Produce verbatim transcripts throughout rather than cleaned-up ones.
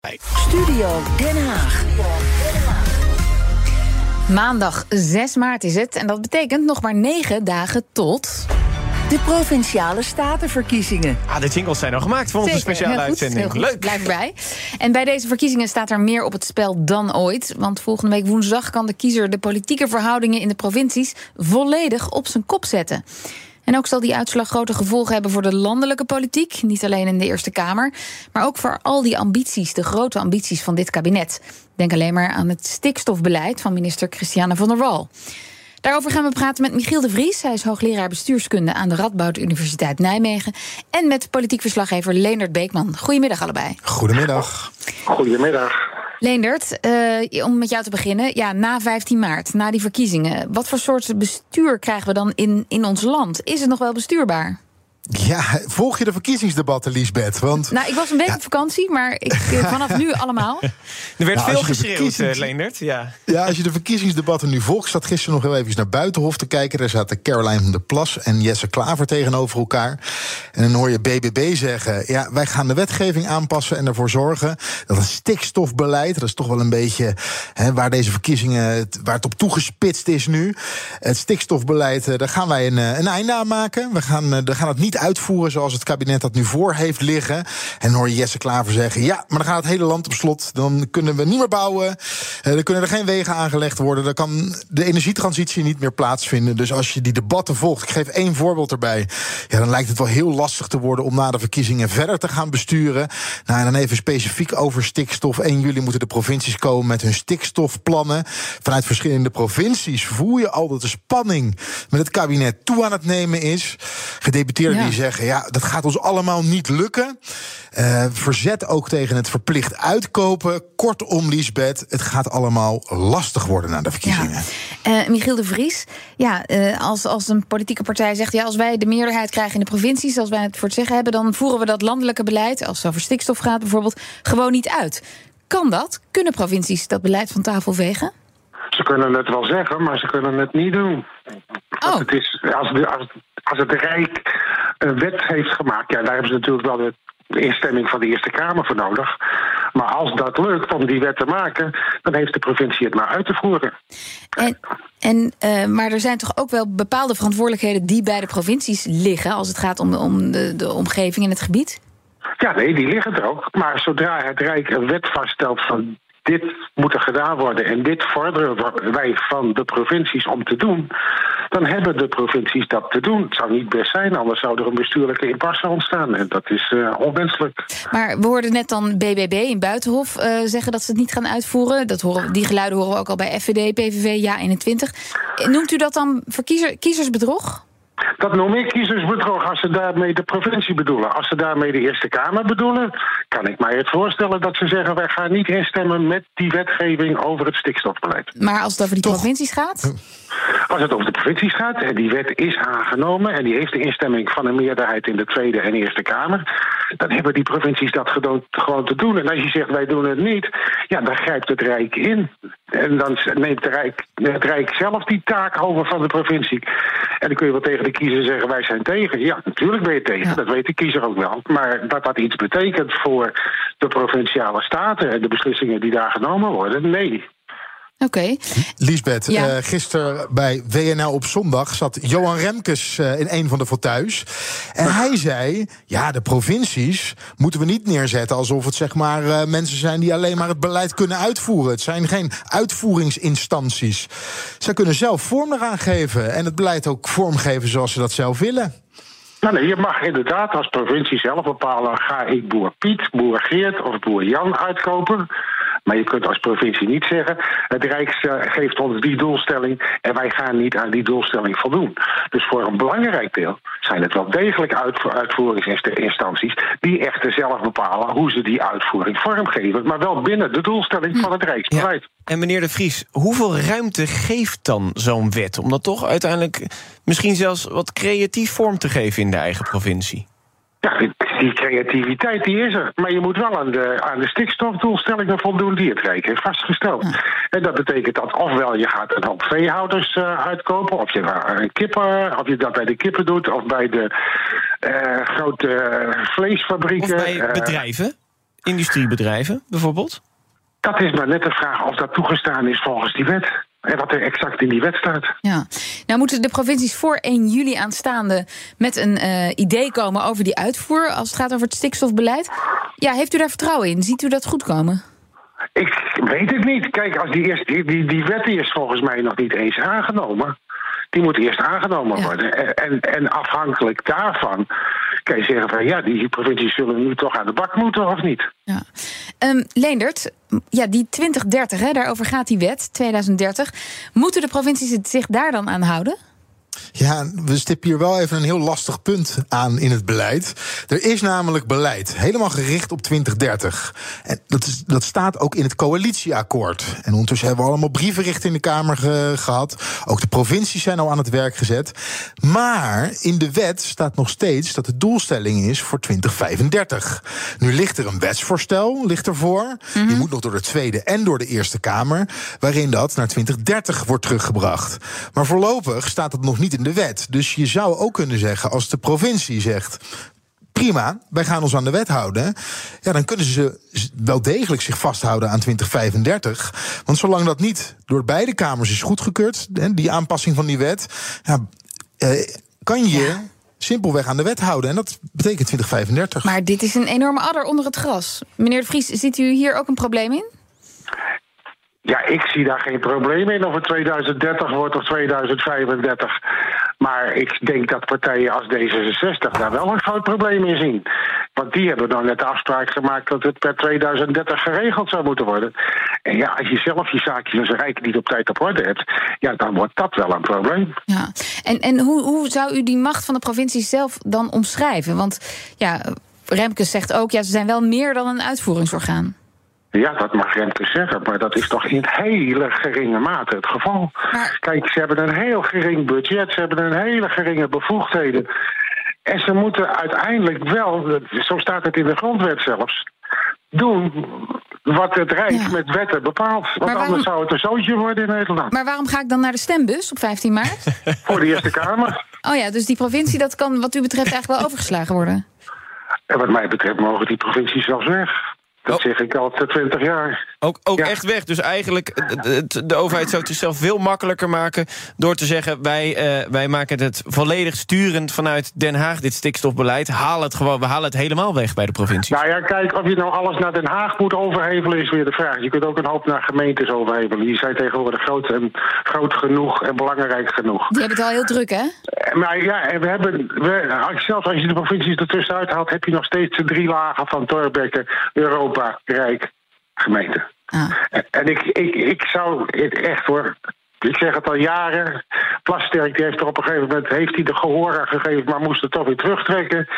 Studio Den Haag. Maandag zes maart is het en dat betekent nog maar negen dagen tot... de Provinciale Statenverkiezingen. Ah, de jingles zijn al gemaakt voor onze Zeker, speciale heel goed, uitzending. heel goed. Leuk. Blijf erbij. En bij deze verkiezingen staat er meer op het spel dan ooit. Want volgende week woensdag kan de kiezer de politieke verhoudingen in de provincies volledig op zijn kop zetten. En ook zal die uitslag grote gevolgen hebben voor de landelijke politiek. Niet alleen in de Eerste Kamer, maar ook voor al die ambities, de grote ambities van dit kabinet. Denk alleen maar aan het stikstofbeleid van minister Christiane van der Wal. Daarover gaan we praten met Michiel de Vries. Hij is hoogleraar bestuurskunde aan de Radboud Universiteit Nijmegen. En met politiek verslaggever Leendert Beekman. Goedemiddag allebei. Goedemiddag. Goedemiddag. Leendert, uh, om met jou te beginnen. Ja, na vijftien maart, na die verkiezingen. Wat voor soort bestuur krijgen we dan in, in ons land? Is het nog wel bestuurbaar? Ja, volg je de verkiezingsdebatten, Liesbeth? Want, nou, ik was een week ja. op vakantie, maar ik, vanaf nu allemaal. Er werd nou, veel geschreeuwd, verkiezings... Leendert. Ja. ja, als je de verkiezingsdebatten nu volgt... zat gisteren nog heel even naar Buitenhof te kijken. Daar zaten Caroline van der Plas en Jesse Klaver tegenover elkaar. En dan hoor je B B B zeggen... ja, wij gaan de wetgeving aanpassen en ervoor zorgen... dat het stikstofbeleid, dat is toch wel een beetje... Hè, waar deze verkiezingen, waar het op toegespitst is nu... het stikstofbeleid, daar gaan wij een, een einde aan maken. We gaan, we gaan het niet uitvoeren zoals het kabinet dat nu voor heeft liggen. En dan hoor je Jesse Klaver zeggen... ja, maar dan gaat het hele land op slot. Dan kunnen we niet meer bouwen. Dan kunnen er geen wegen aangelegd worden. Dan kan de energietransitie niet meer plaatsvinden. Dus als je die debatten volgt... ik geef één voorbeeld erbij... ja, dan lijkt het wel heel lastig te worden... om na de verkiezingen verder te gaan besturen. Nou, en dan even specifiek over stikstof. één juli moeten de provincies komen met hun stikstofplannen. Vanuit verschillende provincies voel je al dat de spanning... met het kabinet toe aan het nemen is. Gedeputeerden ja. die zeggen, ja, dat gaat ons allemaal niet lukken. Uh, verzet ook tegen het verplicht uitkopen. Kortom, Liesbeth, het gaat allemaal lastig worden na de verkiezingen. Ja. Uh, Michiel de Vries, ja, uh, als, als een politieke partij zegt... ja, als wij de meerderheid krijgen in de provincies... als wij het voor het zeggen hebben... dan voeren we dat landelijke beleid, als het over stikstof gaat bijvoorbeeld... gewoon niet uit. Kan dat? Kunnen provincies dat beleid van tafel vegen? Ze kunnen het wel zeggen, maar ze kunnen het niet doen. Oh. Het is, als, de, als, als het Rijk een wet heeft gemaakt... ja, daar hebben ze natuurlijk wel de instemming van de Eerste Kamer voor nodig. Maar als dat lukt om die wet te maken... dan heeft de provincie het maar uit te voeren. En, en, uh, maar er zijn toch ook wel bepaalde verantwoordelijkheden... die bij de provincies liggen... als het gaat om, om de, de omgeving en het gebied? Ja, nee, die liggen er ook. Maar zodra het Rijk een wet vaststelt van... dit moet er gedaan worden en dit vorderen wij van de provincies om te doen... dan hebben de provincies dat te doen. Het zou niet best zijn, anders zou er een bestuurlijke impasse ontstaan. En dat is uh, onwenselijk. Maar we hoorden net dan B B B in Buitenhof uh, zeggen dat ze het niet gaan uitvoeren. Dat horen, die geluiden horen we ook al bij F V D, P V V, Ja eenentwintig. Noemt u dat dan verkiezer, kiezersbedrog? Dat noem ik kiezersbedrog als ze daarmee de provincie bedoelen. Als ze daarmee de Eerste Kamer bedoelen... kan ik mij het voorstellen dat ze zeggen... wij gaan niet instemmen met die wetgeving over het stikstofbeleid. Maar als het over die Toch? provincies gaat? Als het over de provincies gaat en die wet is aangenomen... en die heeft de instemming van een meerderheid in de Tweede en Eerste Kamer... dan hebben die provincies dat gewoon te doen. En als je zegt wij doen het niet, ja, dan grijpt het Rijk in. En dan neemt het Rijk, het Rijk zelf die taak over van de provincie. En dan kun je wel tegen de kiezer zeggen wij zijn tegen. Ja, natuurlijk ben je tegen, ja. Dat weet de kiezer ook wel. Maar dat dat iets betekent voor de provinciale staten... en de beslissingen die daar genomen worden, nee. Oké. Okay. Liesbeth, ja. uh, gisteren bij W N L op zondag zat Johan Remkes uh, in een van de fauteuils. En hij zei, ja, de provincies moeten we niet neerzetten... alsof het zeg maar uh, mensen zijn die alleen maar het beleid kunnen uitvoeren. Het zijn geen uitvoeringsinstanties. Zij kunnen zelf vorm eraan geven en het beleid ook vormgeven zoals ze dat zelf willen. Nou nee, je mag inderdaad als provincie zelf bepalen... ga ik boer Piet, boer Geert of boer Jan uitkopen... Maar je kunt als provincie niet zeggen... het Rijk geeft ons die doelstelling... en wij gaan niet aan die doelstelling voldoen. Dus voor een belangrijk deel zijn het wel degelijk uitvoeringsinstanties... die echter zelf bepalen hoe ze die uitvoering vormgeven... maar wel binnen de doelstelling van het Rijksbeleid. Ja. En meneer De Vries, hoeveel ruimte geeft dan zo'n wet... om dat toch uiteindelijk misschien zelfs wat creatief vorm te geven in de eigen provincie? Ja, die creativiteit die is er. Maar je moet wel aan de, aan de stikstofdoelstellingen voldoen die het Rijk heeft vastgesteld. Ja. En dat betekent dat ofwel je gaat een hoop veehouders uh, uitkopen... of je, uh, kippen, of je dat bij de kippen doet... of bij de uh, grote uh, vleesfabrieken. Of bij bedrijven. Industriebedrijven, bijvoorbeeld? Dat is maar net de vraag of dat toegestaan is volgens die wet. En wat er exact in die wet staat. Ja. Nou moeten de provincies voor één juli aanstaande met een uh, idee komen over die uitvoer, als het gaat over het stikstofbeleid. Ja, heeft u daar vertrouwen in? Ziet u dat goed komen? Ik weet het niet. Kijk, als die, eerst, die, die, die wet die is volgens mij nog niet eens aangenomen. Die moet eerst aangenomen ja. worden. En, en, en afhankelijk daarvan kan je zeggen van ja, die provincies zullen nu toch aan de bak moeten of niet. Ja. Um, Leendert, ja, die twintig dertig, hè, daarover gaat die wet, twintig dertig. Moeten de provincies het zich daar dan aan houden? Ja, we stippen hier wel even een heel lastig punt aan in het beleid. Er is namelijk beleid, helemaal gericht op twintig dertig. En dat, is, dat staat ook in het coalitieakkoord. En ondertussen hebben we allemaal brieven richting de Kamer ge, gehad. Ook de provincies zijn al aan het werk gezet. Maar in de wet staat nog steeds dat de doelstelling is voor twintig vijfendertig. Nu ligt er een wetsvoorstel, ligt ervoor. Mm-hmm. Die moet nog door de Tweede en door de Eerste Kamer, waarin dat naar twintig dertig wordt teruggebracht. Maar voorlopig staat het nog niet in de wet. Dus je zou ook kunnen zeggen, als de provincie zegt prima, wij gaan ons aan de wet houden, ja, dan kunnen ze wel degelijk zich vasthouden aan twintig vijfendertig. Want zolang dat niet door beide kamers is goedgekeurd, die aanpassing van die wet, ja, eh, kan je ja. simpelweg aan de wet houden. En dat betekent twintig vijfendertig. Maar dit is een enorme adder onder het gras. Meneer de Vries, ziet u hier ook een probleem in? Ja, ik zie daar geen probleem in of het twintig dertig wordt of twintig vijfendertig. Maar ik denk dat partijen als D zesenzestig daar wel een groot probleem in zien. Want die hebben dan net de afspraak gemaakt dat het per twintig dertig geregeld zou moeten worden. En ja, als je zelf je zaakjes als Rijk niet op tijd op orde hebt, ja, dan wordt dat wel een probleem. Ja. En, en hoe, hoe zou u die macht van de provincie zelf dan omschrijven? Want ja, Remkes zegt ook, ja, ze zijn wel meer dan een uitvoeringsorgaan. Ja, dat mag Remkes zeggen, maar dat is toch in hele geringe mate het geval. Maar kijk, ze hebben een heel gering budget, ze hebben een hele geringe bevoegdheden. En ze moeten uiteindelijk wel, zo staat het in de grondwet zelfs, doen wat het Rijk ja. met wetten bepaalt. Want waarom, anders zou het een zootje worden in Nederland. Maar waarom ga ik dan naar de stembus op vijftien maart? Voor de Eerste Kamer. Oh ja, dus die provincie, dat kan wat u betreft eigenlijk wel overgeslagen worden? En wat mij betreft mogen die provincies zelfs weg. Dat zeg ik al twintig jaar. Ook, ook ja. echt weg. Dus eigenlijk, de, de overheid zou het zichzelf veel makkelijker maken door te zeggen, wij, uh, wij maken het volledig sturend vanuit Den Haag, dit stikstofbeleid. Haal het gewoon, we halen het helemaal weg bij de provincies. Nou ja, kijk, of je nou alles naar Den Haag moet overhevelen, is weer de vraag. Je kunt ook een hoop naar gemeentes overhevelen. Die zijn tegenwoordig groot, en, groot genoeg en belangrijk genoeg. Die hebben het al heel druk, hè? Maar ja, en we hebben, we, zelfs als je de provincies ertussen uithaalt, heb je nog steeds de drie lagen van Thorbecke, Europa, Rijk, gemeente. Ah. En ik, ik, ik zou het echt hoor. Ik zeg het al jaren. Plasterk die heeft er op een gegeven moment heeft hij de gehoor aan gegeven, maar moest het toch weer terugtrekken.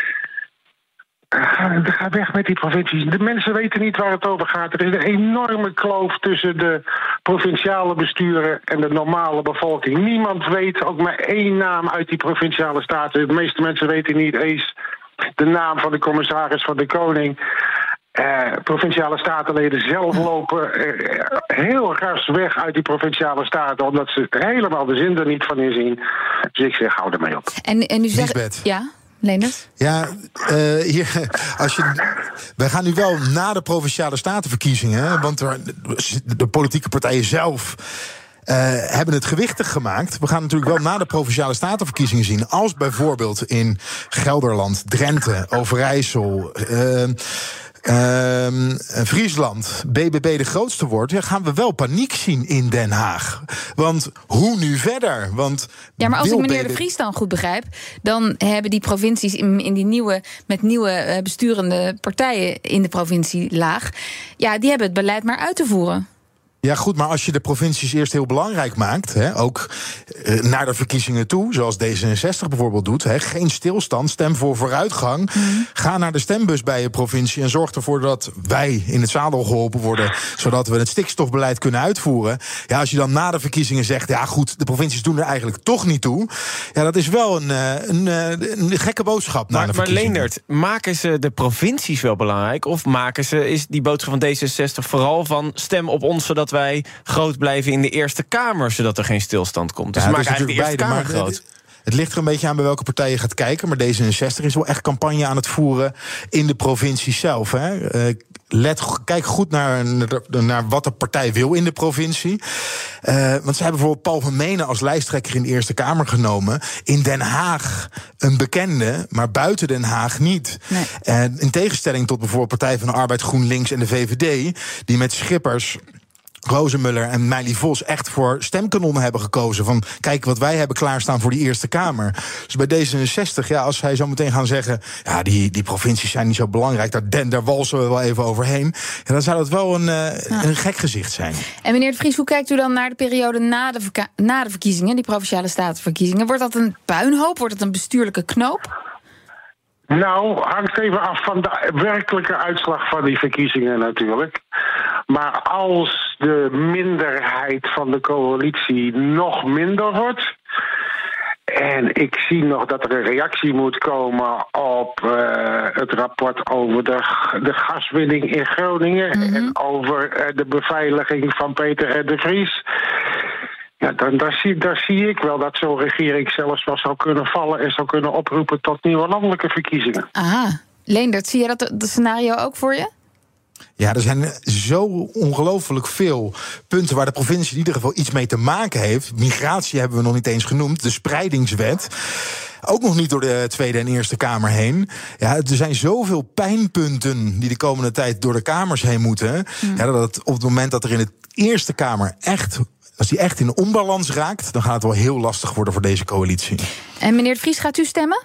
Ga, ga weg met die provincies. De mensen weten niet waar het over gaat. Er is een enorme kloof tussen de provinciale besturen en de normale bevolking. Niemand weet ook maar één naam uit die provinciale staten. De meeste mensen weten niet eens de naam van de commissaris van de Koning. Uh, provinciale statenleden zelf lopen uh, heel ras weg uit die provinciale staten, omdat ze helemaal de zin er niet van inzien. Dus ik zeg, hou ermee op. En, en u zegt, ja, Leendert? Ja, uh, hier, als je, wij gaan nu wel na de provinciale statenverkiezingen, want er, de politieke partijen zelf Uh, hebben het gewichtig gemaakt. We gaan natuurlijk wel na de provinciale statenverkiezingen zien, als bijvoorbeeld in Gelderland, Drenthe, Overijssel, Uh, Uh, Friesland, B B B de grootste wordt, ja, gaan we wel paniek zien in Den Haag. Want hoe nu verder? Want ja, maar als ik meneer B B B de Vries dan goed begrijp, dan hebben die provincies in, in die nieuwe, met nieuwe uh, besturende partijen in de provincielaag, ja, die hebben het beleid maar uit te voeren. Ja, goed, maar als je de provincies eerst heel belangrijk maakt, hè, ook uh, naar de verkiezingen toe, zoals D zesenzestig bijvoorbeeld doet, hè, geen stilstand, stem voor vooruitgang. Mm. Ga naar de stembus bij je provincie en zorg ervoor dat wij in het zadel geholpen worden, zodat we het stikstofbeleid kunnen uitvoeren. Ja, als je dan na de verkiezingen zegt, ja goed, de provincies doen er eigenlijk toch niet toe, ja, dat is wel een, een, een gekke boodschap. Maar, na de maar Leendert, maken ze de provincies wel belangrijk, of maken ze, is die boodschap van D zesenzestig vooral van stem op ons, zodat wij groot blijven in de Eerste Kamer, zodat er geen stilstand komt? Dus ja, ze maken eigenlijk de Eerste Kamer groot. Het Het ligt er een beetje aan bij welke partij je gaat kijken. Maar D zesenzestig is wel echt campagne aan het voeren in de provincie zelf. Hè. Uh, let, kijk goed naar, naar wat de partij wil in de provincie. Uh, want ze hebben bijvoorbeeld Paul van Menen als lijsttrekker in de Eerste Kamer genomen. In Den Haag een bekende, maar buiten Den Haag niet. Nee. En in tegenstelling tot bijvoorbeeld Partij van de Arbeid, GroenLinks en de V V D... die met Schippers, Rozenmuller en Meili Vos echt voor stemkanonnen hebben gekozen. Van kijk wat wij hebben klaarstaan voor die Eerste Kamer. Dus bij D zesenzestig, ja, als zij zo meteen gaan zeggen... ja, die, die provincies zijn niet zo belangrijk, daar, daar walsen we wel even overheen... Ja, dan zou dat wel een, uh, ja. een gek gezicht zijn. En meneer de Vries, hoe kijkt u dan naar de periode na de, verka- na de verkiezingen... die Provinciale Statenverkiezingen? Wordt dat een puinhoop? Wordt het een bestuurlijke knoop? Nou, hangt even af van de werkelijke uitslag van die verkiezingen natuurlijk. Maar als de minderheid van de coalitie nog minder wordt... en ik zie nog dat er een reactie moet komen op uh, het rapport over de, de gaswinning in Groningen... Mm-hmm. en over uh, de beveiliging van Peter R. de Vries... Ja, dan, daar, zie, daar zie ik wel dat zo'n regering zelfs wel zou kunnen vallen... en zou kunnen oproepen tot nieuwe landelijke verkiezingen. Ah, Leendert, zie je dat, dat scenario ook voor je? Ja, er zijn zo ongelooflijk veel punten waar de provincie in ieder geval iets mee te maken heeft. Migratie hebben we nog niet eens genoemd, de spreidingswet. Ook nog niet door de Tweede en Eerste Kamer heen. Ja, er zijn zoveel pijnpunten die de komende tijd door de kamers heen moeten. Hmm. Ja, dat het op het moment dat er in de Eerste Kamer echt... als die echt in onbalans raakt, dan gaat het wel heel lastig worden voor deze coalitie. En meneer de Vries, gaat u stemmen?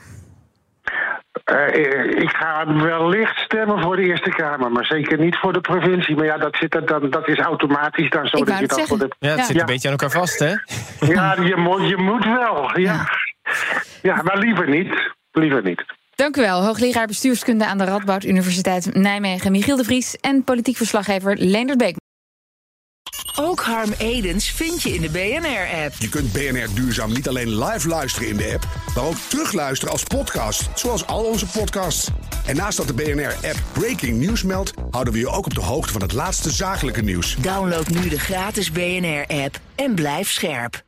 Uh, ik ga wellicht stemmen voor de Eerste Kamer, maar zeker niet voor de provincie. Maar ja, dat, zit er dan, dat is automatisch dan zo. Ik dat je dat voor de... Ja, het ja. zit een beetje aan elkaar vast, hè? Ja, je moet, je moet wel. Ja. Ja. ja, maar liever niet. Liever niet. Dank u wel, hoogleraar bestuurskunde aan de Radboud Universiteit Nijmegen, Michiel de Vries, en politiek verslaggever Leendert Beek. Ook Harm Edens vind je in de B N R-app. Je kunt B N R Duurzaam niet alleen live luisteren in de app, maar ook terugluisteren als podcast, zoals al onze podcasts. En naast dat de B N R-app Breaking News meldt, houden we je ook op de hoogte van het laatste zakelijke nieuws. Download nu de gratis B N R-app en blijf scherp.